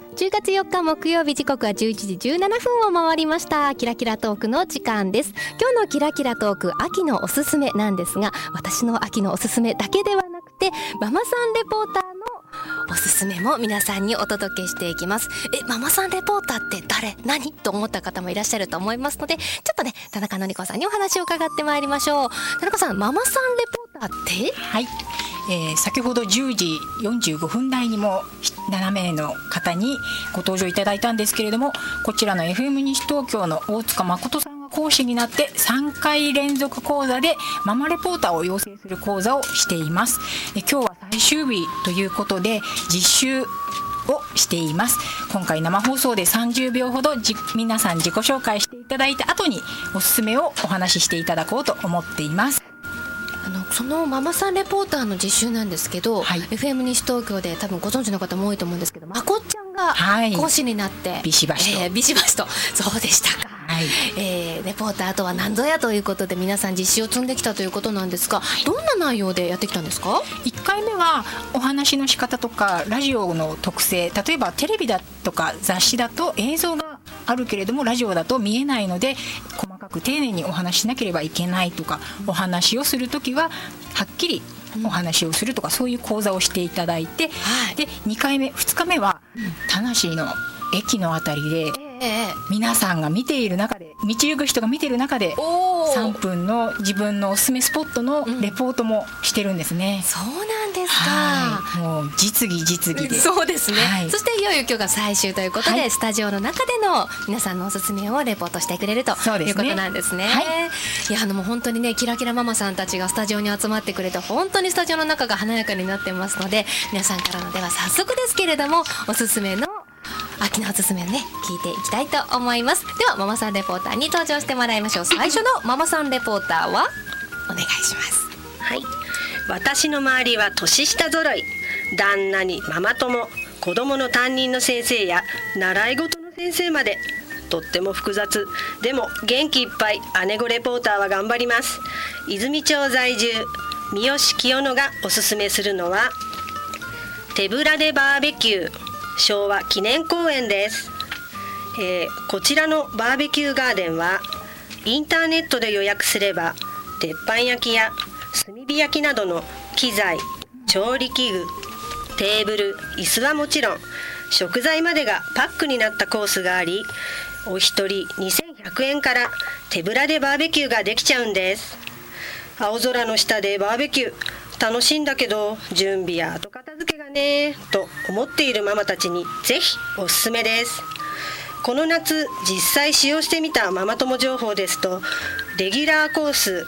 10月4日木曜日、時刻は11時17分を回りました。キラキラトークの時間です。今日のキラキラトーク、秋のおすすめなんですが、私の秋のおすすめだけではなくて、ママさんレポーターのおすすめも皆さんにお届けしていきます。ママさんレポーターって誰？何？と思った方もいらっしゃると思いますので、ちょっとね、田中典子さんにお話を伺ってまいりましょう。田中さん、ママさんレポーターって？ はい、先ほど10時45分台にも7名の方にご登場いただいたんですけれども、こちらの FM 西東京の大塚誠さんが講師になって3回連続講座でママレポーターを養成する講座をしています。今日は最終日ということで実習をしています。今回生放送で30秒ほど皆さん自己紹介していただいた後におすすめをお話ししていただこうと思っています。 そのママさんレポーターの実習なんですけど、 はい、 FM 西東京で多分ご存知の方も多いと思うんですけど、まこっちゃんが講師になって、 ビシバシと、 ビシバシと、そうでしたか。はい、レポーターとは何ぞやということで皆さん実習を積んできたということなんですが、どんな内容でやってきたんですか ？1回目はお話の仕方とかラジオの特性、例えばテレビだとか雑誌だと映像があるけれどもラジオだと見えないので細かく丁寧にお話しなければいけないとか、お話をするときははっきりお話をするとか、そういう講座をしていただいて、で2回目2日目は田無の駅のあたりで皆さんが見ている中で、道行く人が見ている中で3分の自分のおすすめスポットのレポートもしてるんですね。 そうなんですか。 もう実技で。 そうですね、そしていよいよ今日が最終ということで、スタジオの中での皆さんのおすすめをレポートしてくれるということなんですね。いや、もう本当にね、キラキラママさんたちがスタジオに集まってくれて、本当にスタジオの中が華やかになってますので、皆さんからのでは早速ですけれども、おすすめの秋のおすすめをね、聞いていきたいと思います。ではママさんレポーターに登場してもらいましょう。最初のママさんレポーターはお願いします。 はい、私の周りは年下揃い、旦那にママ友、子供の担任の先生や習い事の先生まで、とっても複雑でも元気いっぱい姉子レポーターは頑張ります。泉町在住三好清野がおすすめするのは手ぶらでバーベキュー昭和記念公園です。こちらのバーベキューガーデンはインターネットで予約すれば鉄板焼きや炭火焼きなどの機材、調理器具、テーブル、椅子はもちろん食材までがパックになったコースがあり、お一人2100円から手ぶらでバーベキューができちゃうんです。青空の下でバーベキュー楽しいんだけど準備や後片付けがねと思っているママたちにぜひおすすめです。この夏実際使用してみたママ友情報ですと、レギュラーコース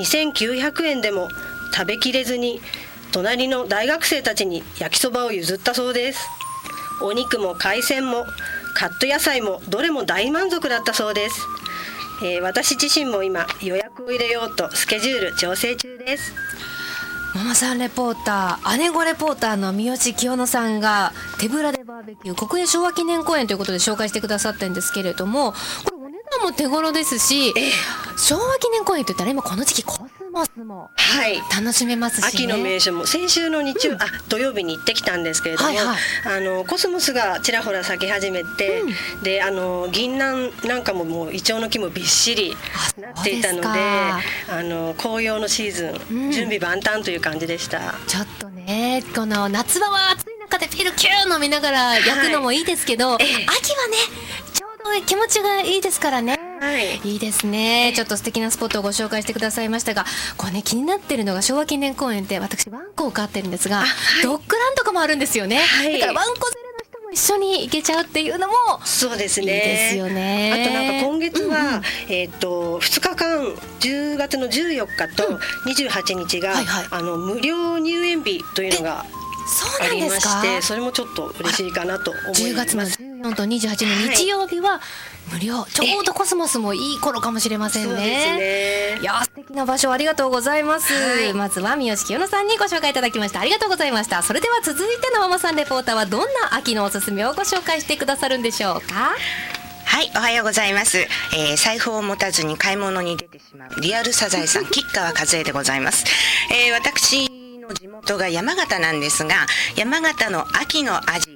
2900円でも食べきれずに隣の大学生たちに焼きそばを譲ったそうです。お肉も海鮮もカット野菜もどれも大満足だったそうです。私自身も今予約を入れようとスケジュール調整中です。 ママさんレポーター、姉子レポーターの三好清野さんが手ぶらでバーベキュー国営昭和記念公園ということで紹介してくださってるんですけれども、これお値段も手頃ですし、昭和記念公園といったら今この時期コスモスも楽しめますし、ね、 秋の名所も先週の土曜日に行ってきたんですけれども、コスモスがちらほら咲き始めて、で銀杏なんかももうイチョウの木もびっしりなっていたので、紅葉のシーズン、準備万端という感じでした。 ちょっとね、この夏場は暑い中でピルキュー飲みながら焼くのもいいですけど、秋はねちょうど気持ちがいいですからね。いいですね。ちょっと素敵なスポットをご紹介してくださいましたが、これね、気になってるのが昭和記念公園って私ワンコを飼ってるんですが、ドッグランとかもあるんですよね。だからワンコ連れの人も一緒に行けちゃうっていうのもそうですね、 いいですよね。 あとなんか今月は、2日間10月の14日と28日が、無料入園日というのがありまして、それもちょっと嬉しいかなと思います。 10月の14と28の日曜日は無料、ちょうどコスモスもいい頃かもしれませんね。 そうですね。 いや、素敵な場所ありがとうございます。まずは三好清野さんにご紹介いただきました。ありがとうございました。それでは続いてのママさんレポーターはどんな秋のおすすめをご紹介してくださるんでしょうか。 はい、おはようございます。財布を持たずに買い物に出てしまうリアルサザエさん吉川和恵でございます。私の地元が山形なんですが、山形の秋の味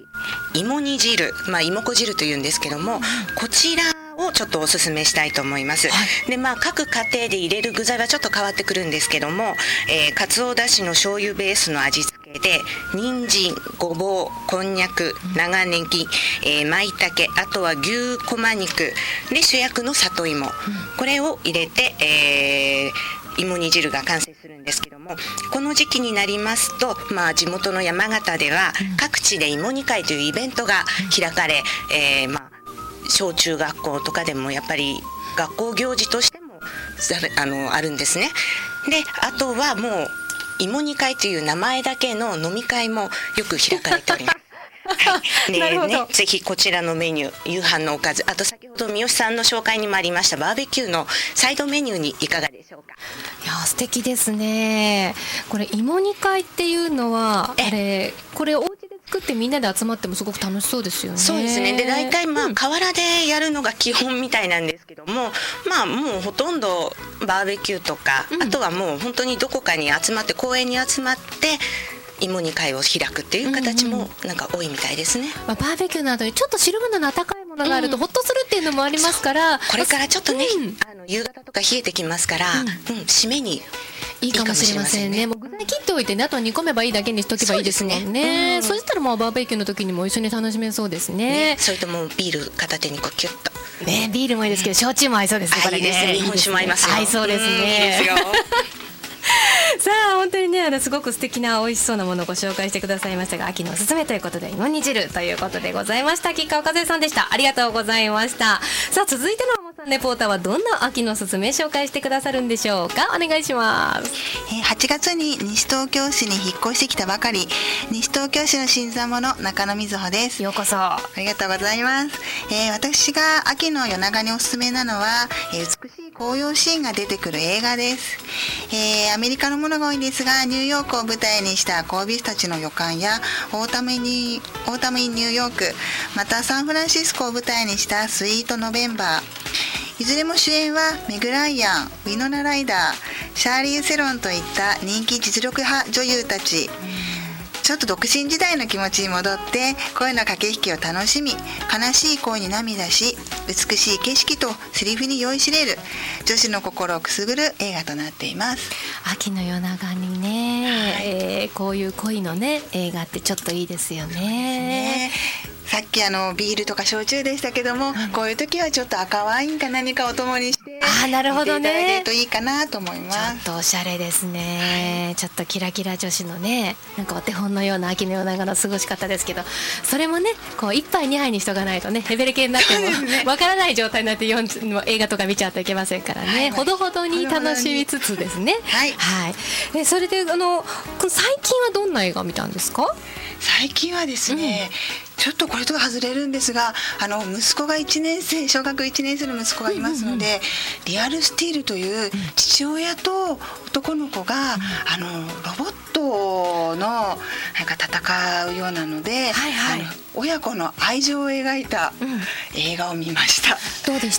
芋煮汁、芋粉汁というんですけども、こちらをちょっとおすすめしたいと思います。で、各家庭で入れる具材はちょっと変わってくるんですけども、かつおだしの醤油ベースの味付けで、人参、ごぼう、こんにゃく、長ネギ、舞茸、あとは牛こま肉で、主役の里芋、これを入れて、芋煮汁が完成するんですけども、この時期になりますと、地元の山形では各地で芋煮会というイベントが開かれ、小中学校とかでもやっぱり学校行事としてもあるんですね。で、あとはもう芋煮会という名前だけの飲み会もよく開かれております。ぜひこちらのメニュー、夕飯のおかず、あと先ほど三好さんの紹介にもありましたバーベキューのサイドメニューにいかがでしょうか。 いや素敵ですね。これ芋煮会っていうのはこれお家で作ってみんなで集まってもすごく楽しそうですよね。 そうですね。で、大体河原でやるのが基本みたいなんですけども、もうほとんどバーベキューとか、あとはもう本当にどこかに集まって公園に集まって芋煮会を開くっていう形もなんか多いみたいですね。 バーベキューなどにちょっと汁物の温かいものがあるとホッとするっていうのもありますから、 これからちょっとね、夕方とか冷えてきますから、締めにいいかもしれませんね。もう具材切っておいてね、あとは煮込めばいいだけにしとけばいいですもんね。そうしたらバーベキューの時にも一緒に楽しめそうですね。 それともビール片手にキュッとね、ビールもいいですけど焼酎も合いそうですね。これね、 日本酒も合いますよ。 合いそうですね。さあ本当にね、すごく素敵な美味しそうなものをご紹介してくださいましたが、秋のおすすめということで芋煮汁ということでございました。吉川和恵さんでした。ありがとうございました。さあ続いてのママさんレポーターはどんな秋のおすすめ紹介してくださるんでしょうか。お願いします。 8月に西東京市に引っ越してきたばかり、西東京市の新参者中野瑞穂です。 ようこそ。 ありがとうございます。私が秋の夜長におすすめなのは、美しい紅葉シーンが出てくる映画です。アメリカのものが多いんですが、ニューヨークを舞台にした神戸たちの予感やオータムインニューヨーク、またサンフランシスコを舞台にしたスイートノベンバー、いずれも主演はメグ・ライアン、ウィノナ・ライダー、シャーリー・セロンといった人気実力派女優たち。ちょっと独身時代の気持ちに戻って恋の駆け引きを楽しみ、悲しい恋に涙し、美しい景色とセリフに酔いしれる女子の心をくすぐる映画となっています。 秋の夜長にね、こういう恋のね映画ってちょっといいですよね。 さっきビールとか焼酎でしたけども、こういう時はちょっと赤ワインか何かを共にしてなるほどね、 見ていただけるといいかなと思います。 ちょっとおしゃれですね、ちょっとキラキラ女子のね、なんかお手本のような秋の夜長の過ごし方ですけど、それもねこう1杯2杯にしとかないとね、ヘベレケになってもわからない状態になって映画とか見ちゃうといけませんからね、ほどほどに楽しみつつですね。それで最近はどんな映画を見たんですか？ 最近はですね、ちょっとこれとは外れるんですが、息子が1年生、小学1年生の息子がいますので、リアルスティールという父親と男の子が、ロボットのなんか戦うようなので、親子の愛情を描いた映画を見ました。 どうでした？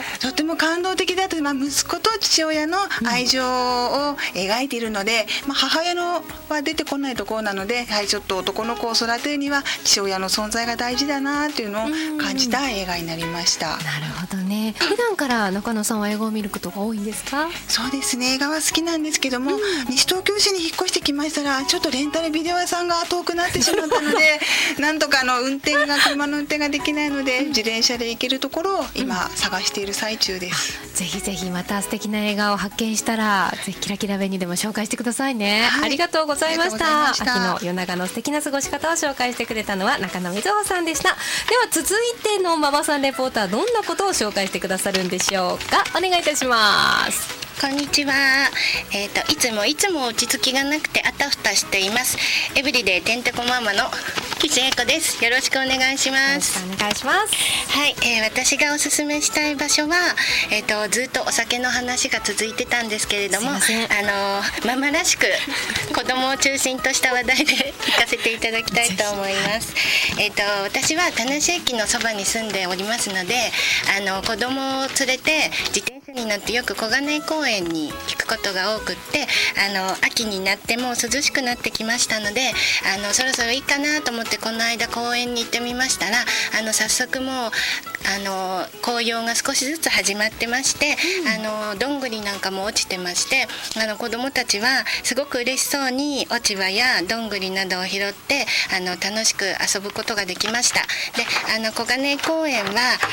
とても感動的だと、息子と父親の愛情を描いているので、母親のは出てこないところなので、やはりちょっと男の子を育てるには父親の存在が大事だなっていうのを感じた映画になりました。 なるほどね。普段から中野さんは映画を見ることが多いんですか？ そうですね、映画は好きなんですけども、西東京市に引っ越してきましたら、ちょっとレンタルビデオ屋さんが遠くなってしまったのでなんとか車の運転ができないので、自転車で行けるところを今探している最中です。 ぜひぜひまた素敵な映画を発見したら、ぜひキラキラ弁にでも紹介してくださいね。ありがとうございました。秋の夜長の素敵な過ごし方を紹介してくれたのは中野瑞穂さんでした。では続いてのママさんレポーター、どんなことを紹介してくださるんでしょうか。お願いいたします。 こんにちは。いつも落ち着きがなくてあたふたしています。エブリデイてんてこママの岸英子です。よろしくお願いします。 お願いします。 はい、私がおすすめしたい場所は、ずっとお酒の話が続いてたんですけれども、ママらしく子供を中心とした話題で聞かせていただきたいと思います。私は田無駅のそばに住んでおりますので、子供を連れて自転車夏になってよく小金井公園に行くことが多くって、秋になってもう涼しくなってきましたので、そろそろいいかなと思ってこの間公園に行ってみましたら、早速もう紅葉が少しずつ始まってまして、どんぐりなんかも落ちてまして、子どもたちはすごく嬉しそうに落ち葉やどんぐりなどを拾って楽しく遊ぶことができました。で、小金井公園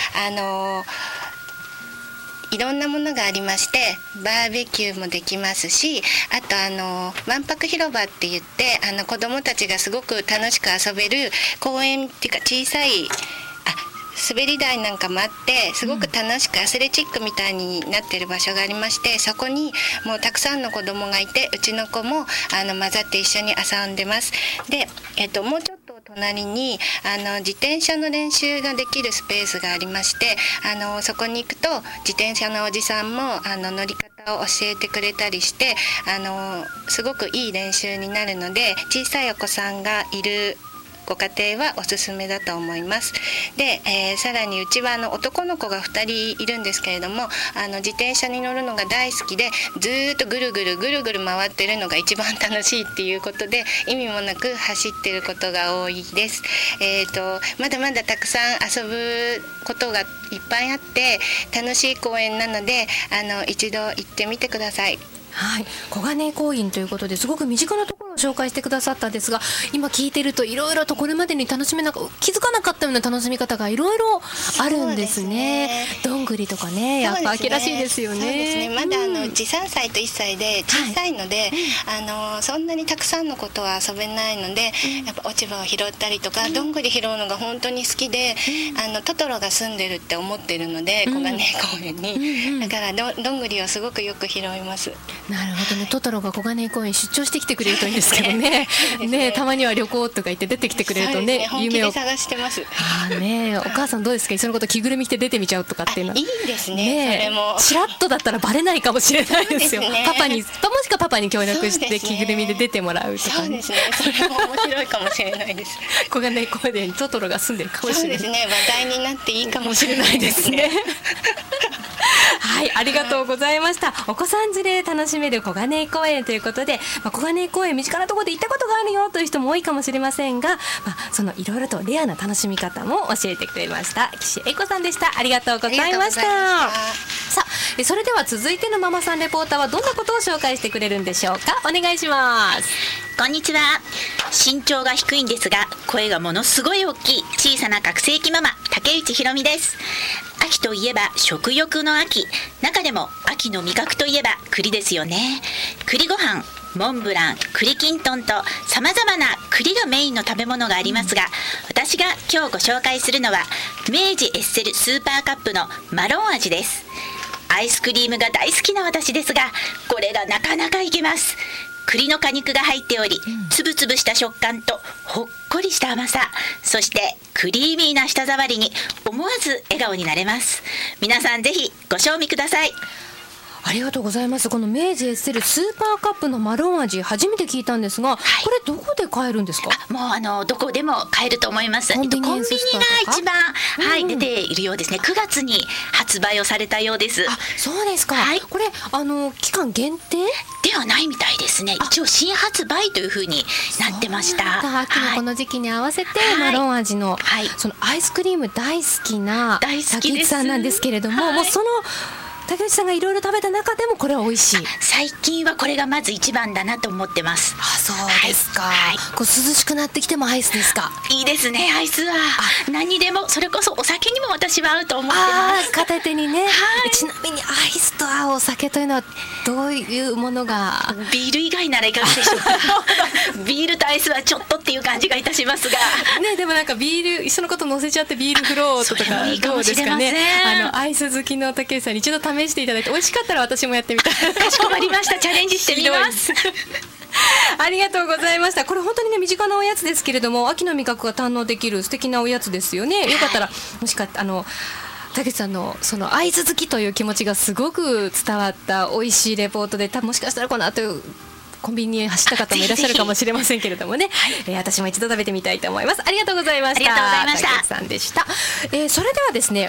はいろんなものがありまして、バーベキューもできますし、あとわんぱく広場って言って子どもたちがすごく楽しく遊べる公園っていうか、小さい滑り台なんかもあって、すごく楽しくアスレチックみたいになっている場所がありまして、そこにもうたくさんの子どもがいて、うちの子も混ざって一緒に遊んでます。で、もうちょっと隣に自転車の練習ができるスペースがありまして、そこに行くと自転車のおじさんも乗り方を教えてくれたりして、すごくいい練習になるので、小さいお子さんがいるご家庭はおすすめだと思います。で、さらにうちは男の子が2人いるんですけれども、自転車に乗るのが大好きで、ずーっとぐるぐる回ってるのが一番楽しいっていうことで、意味もなく走ってることが多いです。まだまだたくさん遊ぶことがいっぱいあって楽しい公園なので、一度行ってみてください。 はい、小金井公園ということですごく身近なところを紹介してくださったんですが、今聞いてるといろいろとこれまでに楽しめなか気づかなかったような楽しみ方がいろいろあるんですね。どんぐりとかね、やっぱ秋らしいですよね。 そうですね。まだうち3歳と1歳で小さいので、そんなにたくさんのことは遊べないので、やっぱ落ち葉を拾ったりとか、どんぐり拾うのが本当に好きで、トトロが住んでるって思ってるので、小金井公園に、だからどんぐりをすごくよく拾います。 なるほどね。トトロが小金井公園出張してきてくれるといいんですけどね。ね、たまには旅行とか言って出てきてくれるとね、 本気で探してます。 ね、お母さんどうですか？そのこと着ぐるみ着て出てみちゃうとかっていうのは。 いいですね。それもチラッとだったらバレないかもしれないですよ。パパにもしかパパに協力して着ぐるみで出てもらうとかね。 そうですね。それも面白いかもしれないです。 小金井公園にトトロが住んでるかもしれない。 そうですね。話題になっていいかもしれないですね。 はい、ありがとうございました。お子さん連れで楽しめる小金井公園ということで、小金井公園身近なところで行ったことがあるよという人も多いかもしれませんが、そのいろいろとレアな楽しみ方も教えてくれました岸恵子さんでした。ありがとうございました。さあ、それでは続いてのママさんレポーターはどんなことを紹介してくれるんでしょうか。お願いします。 こんにちは。身長が低いんですが声がものすごい大きい小さな覚醒器ママ竹内ひろみです。秋といえば食欲の秋、中でも秋の味覚といえば栗ですよね。栗ご飯、モンブラン、栗きんとんと様々な栗がメインの食べ物がありますが、私が今日ご紹介するのは明治エッセルスーパーカップのマロン味です。アイスクリームが大好きな私ですが、これがなかなかいけます。栗の果肉が入っており、つぶつぶした食感とほっこりした甘さ、そしてクリーミーな舌触りに思わず笑顔になれます。皆さんぜひご賞味ください。 ありがとうございます。この明治エッセルスーパーカップのマロン味初めて聞いたんですが、これどこで買えるんですか？ もうどこでも買えると思います。コンビニが一番、出ているようですね。9月に発売をされたようです。 そうですか。これ期間限定ではないみたいですね。一応新発売というふうになってました。 秋のこの時期に合わせて、マロン味の、そのアイスクリーム大好きな竹内さんなんですけれども、もうその竹内さんがいろいろ食べた中でもこれは美味しい。 最近はこれがまず一番だなと思ってます。 そうですか。こう涼しくなってきてもアイスですか？ いいですね。アイスは何でも、それこそお酒にも私は合うと思ってます。 片手にね。ちなみにアイスと合うお酒というのはどういうものが？ ビール以外ならいかがでしょうか。ビールとアイスはちょっとっていう感じがいたしますがね。でもなんかビール一緒のこと乗せちゃってビールフロートとかどうですかね。アイス好きの竹内さんに一度試していただいて、美味しかったら私もやってみたい。 かしこまりました。チャレンジしてみます。 ありがとうございました。これ本当にね、身近なおやつですけれども、秋の味覚が堪能できる素敵なおやつですよね。よかったらもしか竹内さんのそのアイス好きという気持ちがすごく伝わった美味しいレポートで、もしかしたらこの後コンビニに走った方もいらっしゃるかもしれませんけれどもね、私も一度食べてみたいと思います。ありがとうございました。 ありがとうございました。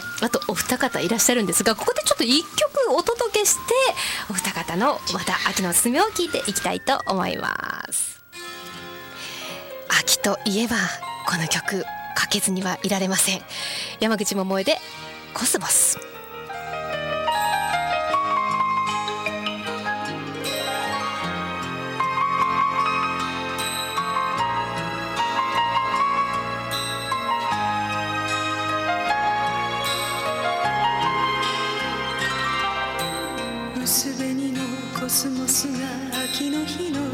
竹内さんでした。それではですね、あとお二方いらっしゃるんですが、ここでちょっと一曲おお届けして、お二方のまた秋のおすすめを聞いていきたいと思います。秋といえばこの曲かけずにはいられません。山口百恵でコスモス。 薄紅のコスモスが秋の日の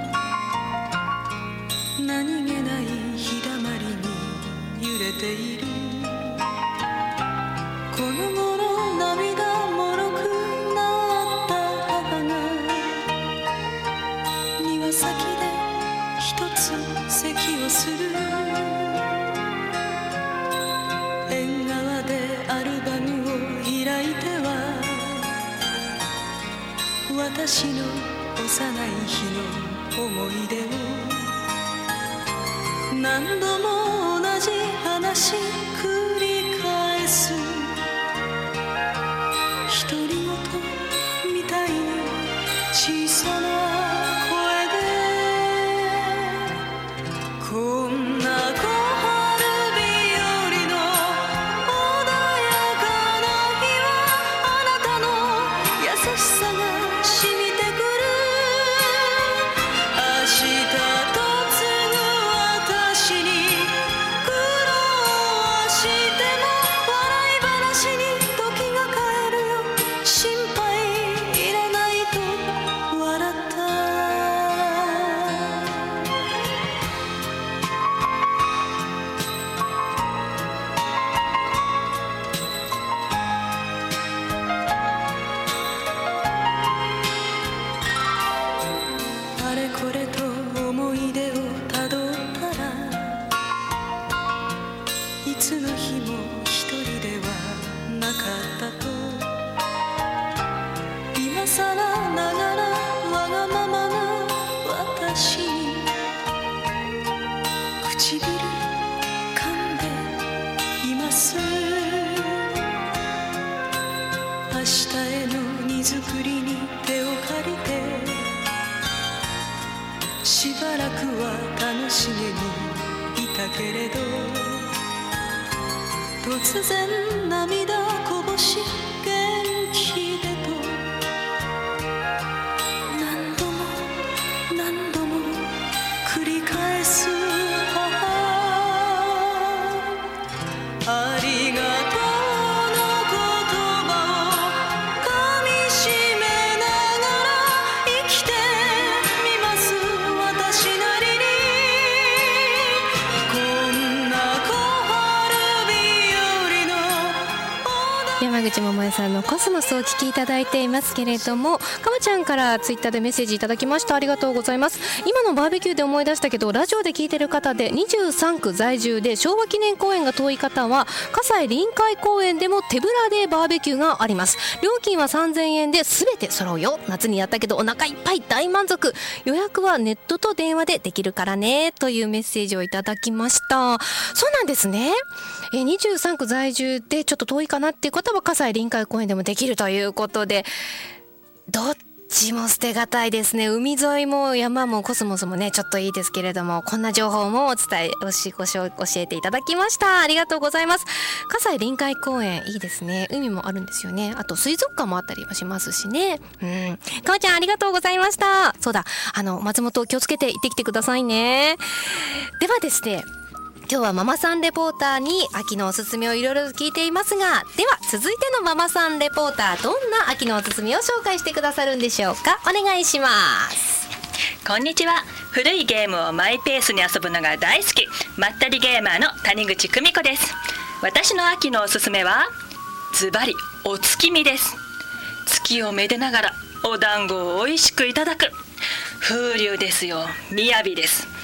何気ない日だまりに揺れている。この頃涙もろくなった母が庭先で一つ咳をする。縁側でアルバムを開いては私の幼い日の思い出を何度も同じ話繰り返す。独り言みたいに小さな声でこんな小春日和の穏やかな日はあなたの優しさが染みてくる。明日と継ぐ私に苦労しても笑い話に時が帰るよ。心配いらないと笑った。あれこれと思い出をたどったらいつの日も一人ではなかったと。今さらながらわがままな私に唇噛んでいます。明日への荷造りに手を借りてしばらくは楽しげにいたけれど突然涙こぼし元気でと何度も何度も繰り返す母。ありがとうの言葉をかみしめながら生きてみます。私なりにこんな小春日和の山口百恵さんのコスモスをお聴きいただいていますけれども、かまちゃんからツイッターでメッセージいただきました。ありがとうございます。今のバーベキューで思い出したけど、ラジオで聞いてる方で23区在住で昭和記念公園が遠い方は葛西臨海公園でも手ぶらでバーベキューがあります。料金は3000円で全て揃うよ。夏にやったけどお腹いっぱい大満足。予約はネットと電話でできるからね、というメッセージをいただきました。そうなんですね。23区在住でちょっと遠いかなっていう方は葛西臨海公園でもできるということで、どっちも捨てがたいですね。海沿いも山もコスモスもねちょっといいですけれども、こんな情報もお伝え教えていただきました。ありがとうございます。葛西臨海公園いいですね。海もあるんですよね。あと水族館もあったりもしますしね。かまちゃんありがとうございました。そうだ、松本気をつけて行ってきてくださいね。ではですね、今日はママさんレポーターに秋のおすすめをいろいろ聞いていますが、では続いてのママさんレポーター、どんな秋のおすすめを紹介してくださるんでしょうか。お願いします。 こんにちは。古いゲームをマイペースに遊ぶのが大好き、まったりゲーマーの谷口久美子です。私の秋のおすすめはズバリお月見です。月をめでながらお団子を美味しくいただく風流ですよ。雅です。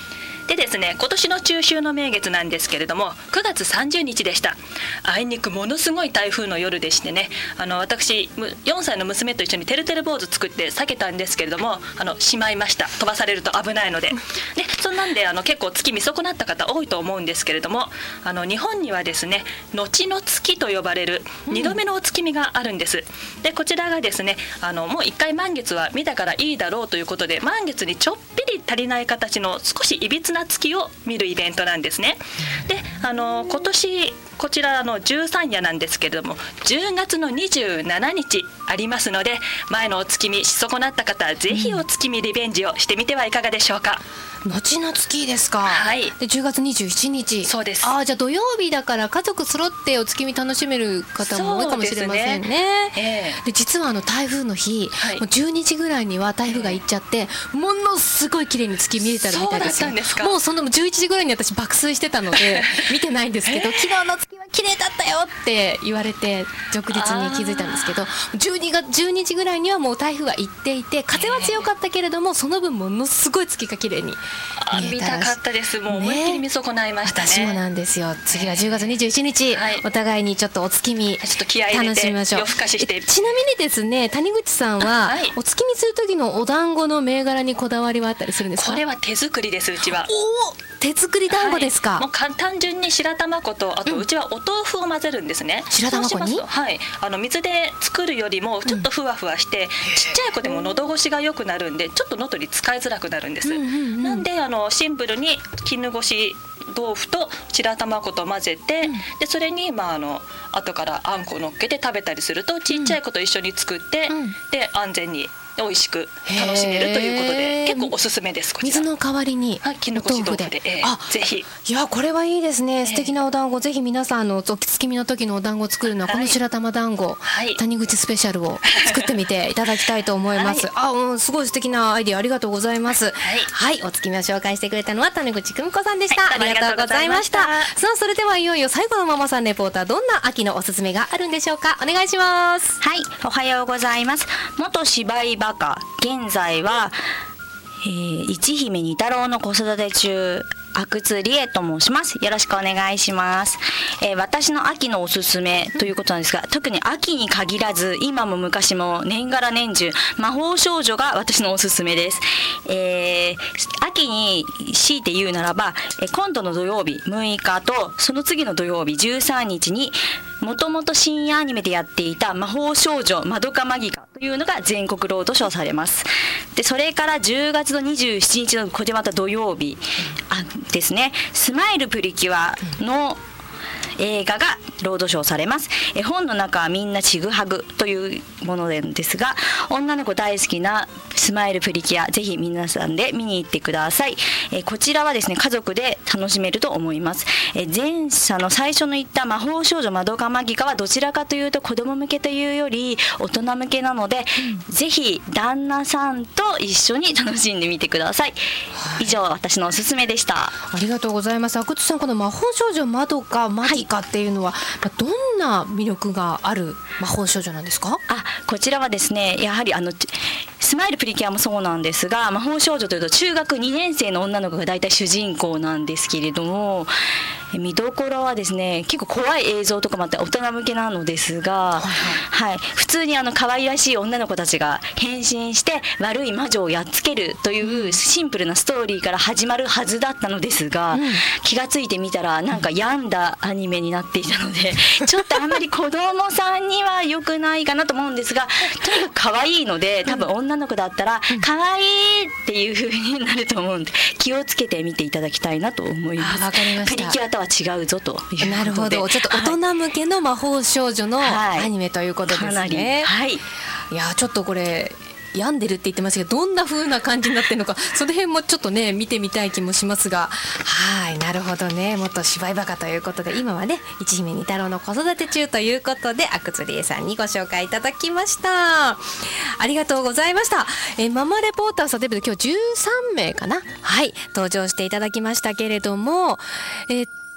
でですね、今年の中秋の名月なんですけれども9月30日でした。あいにくものすごい台風の夜でしてね、私4歳の娘と一緒にてるてる坊主作って避けたんですけれどもしまいました。飛ばされると危ないので、そんなんで結構月見損なった方多いと思うんですけれども、日本にはですね後の月と呼ばれる2度目のお月見があるんです。でこちらがですねもう1回満月は見たからいいだろうということで、満月にちょっぴり足りない形の少しいびつな月を見るイベントなんですね。で今年こちら十三夜なんですけれども10月の27日ありますので、前のお月見し損なった方はぜひお月見リベンジをしてみてはいかがでしょうか。 後の月ですか。 はい。 で10月27日。 そうです。 じゃあ土曜日だから家族揃ってお月見楽しめる方も多いかもしれませんね。で実は台風の日、もう12時ぐらいには台風が行っちゃって、ものすごい綺麗に月見れたみたいですよ。もうその11時ぐらいに私爆睡してたので見てないんですけど、昨日の月は綺麗だったよって言われて翌日に気づいたんですけど、12時ぐらいにはもう台風が行っていて、風は強かったけれどもその分ものすごい月が綺麗に見たかったです。もう思いっきり見損ないましたね。 私もなんですよ。次は10月21日、お互いにちょっとお月見楽しみましょう。 夜更かしして。 ちなみにですね、谷口さんは、お月見する時のお団子の銘柄にこだわりはあったりするんですか？ これは手作りです。うちは手作り団子ですか？ もう単純に白玉粉と、あとうちはお豆腐を混ぜるんですね。 白玉粉に、 水で作るよりもちょっとふわふわして、ちっちゃい子でも喉越しが良くなるんで、ちょっと喉に使いづらくなるんです。なんでシンプルに絹ごし豆腐と白玉粉と混ぜて、でそれに後からあんこを乗っけて食べたりすると、ちっちゃい子と一緒に作って、で安全に美味しく楽しめるということで結構おすすめです。こちら水の代わりに絹ごし豆腐で、ぜひ。 いやこれはいいですね。素敵なお団子、ぜひ皆さんお月見の時のお団子を作るのはこの白玉団子、谷口スペシャルを作ってみていただきたいと思います。すごい素敵なアイディアありがとうございます。はい、お月見を紹介してくれたのは谷口久美子さんでした。ありがとうございました。さあそれではいよいよ最後のママさんレポーター、どんな秋のおすすめがあるんでしょうか。お願いします。 はい、おはようございます。元芝居バカ、現在は、一姫二太郎の子育て中、阿久津理恵と申します。よろしくお願いします。私の秋のおすすめということなんですが、特に秋に限らず今も昔も年がら年中魔法少女が私のおすすめです。秋に強いて言うならば、今度の土曜日6日とその次の土曜日13日にもともと深夜アニメでやっていた魔法少女まどかマギカというのが全国ロードショーされます。でそれから10月の27日のこれまた土曜日ですね、スマイルプリキュアの映画がロードショーされます。本の中はみんなちぐはぐというものなんですが、女の子大好きなスマイルプリキュア、ぜひ皆さんで見に行ってください。こちらはですね家族で楽しめると思います。前者の最初の言った魔法少女まどかマギカはどちらかというと子供向けというより大人向けなので、ぜひ旦那さんと一緒に楽しんでみてください。以上私のおすすめでした。 ありがとうございます。阿久津さん、この魔法少女まどかマギカっていうのは、どんな魅力がある魔法少女なんですか？ こちらはですね、やはりスマイルプリキュアもそうなんですが、魔法少女というと中学2年生の女の子が大体主人公なんですけれども、見どころはですね、結構怖い映像とかもあって大人向けなのですが、普通に可愛らしい女の子たちが変身して悪い魔女をやっつけるというシンプルなストーリーから始まるはずだったのですが、気がついてみたらなんか病んだアニメになっていたので、ちょっとあんまり子供さんには良くないかなと思うんですが、とにかく可愛いので、多分女の子だったら可愛いっていう風になると思うんで、気をつけて見ていただきたいなと思います。 わかりました。 プリキュアとは違うぞということで。 なるほど、ちょっと大人向けの魔法少女のアニメということですね。 かなり、 いやちょっとこれ病んでるって言ってましたけど、どんな風な感じになってるのかその辺もちょっとね見てみたい気もしますが、なるほどね。元芝居バカということで、今はね一姫二太郎の子育て中ということで、阿久津理恵さんにご紹介いただきました。ありがとうございました。ママレポーターさんということで今日13名かな、登場していただきましたけれども、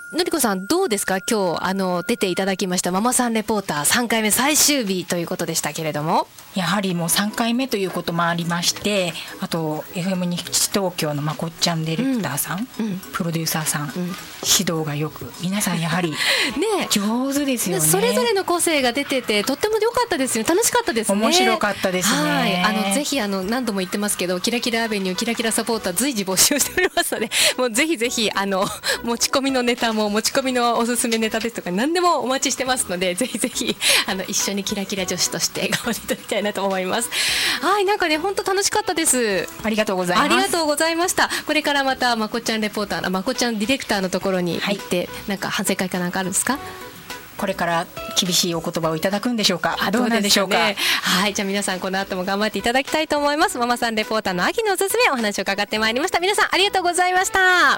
のりこさんどうですか、今日出ていただきましたママさんレポーター3回目最終日ということでしたけれども、 やはりもう3回目ということもありまして、あと FM 西東京のまこっちゃんディレクターさん、プロデューサーさん、指導がよく、皆さんやはり上手ですよね。 それぞれの個性が出ててとっても良かったですよ。楽しかったですね。 面白かったですね。 はい、ぜひ何度も言ってますけど、キラキラアベニューキラキラサポーター随時募集しておりますので、もうぜひぜひ持ち込みのネタも持ち込みのおすすめネタですとか何でもお待ちしてますので、ぜひぜひ一緒にキラキラ女子として頑張っていただきたいなと思います。はい、なんかね本当楽しかったです。 ありがとうございます。 ありがとうございました。これからまたまこちゃんレポーターのまこちゃんディレクターのところに行って、なんか反省会かなんかあるんですか？ これから厳しいお言葉をいただくんでしょうか。どうなんでしょうか。 はい、じゃあ皆さんこの後も頑張っていただきたいと思います。ママさんレポーターの秋のおすすめお話を伺ってまいりました。皆さんありがとうございました。